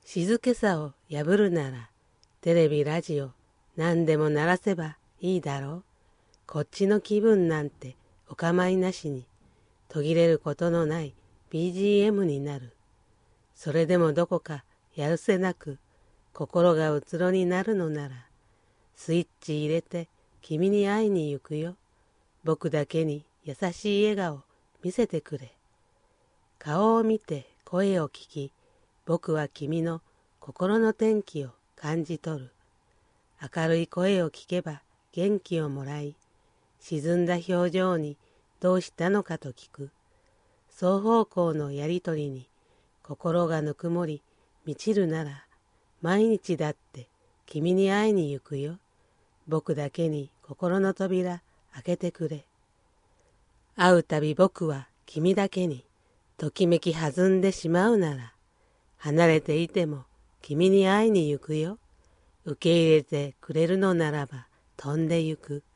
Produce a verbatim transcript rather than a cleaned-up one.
静けさを破るなら、テレビ、ラジオ、何でも鳴らせばいいだろう。こっちの気分なんてお構いなしに、途切れることのない ビージーエム になる。それでもどこかやるせなく、心がうつろになるのなら、スイッチ入れて君に会いに行くよ。僕だけに優しい笑顔見せてくれ。顔を見て声を聞き、僕は君の心の天気を感じ取る。明るい声を聞けば元気をもらい、沈んだ表情にどうしたのかと聞く。双方向のやりとりに心がぬくもり満ちるなら、毎日だって君に会いに行くよ。僕だけに心の扉開けてくれ。会うたび僕は君だけにときめき弾んでしまうなら、離れていても君に会いに行くよ。受け入れてくれるのならば飛んでゆく。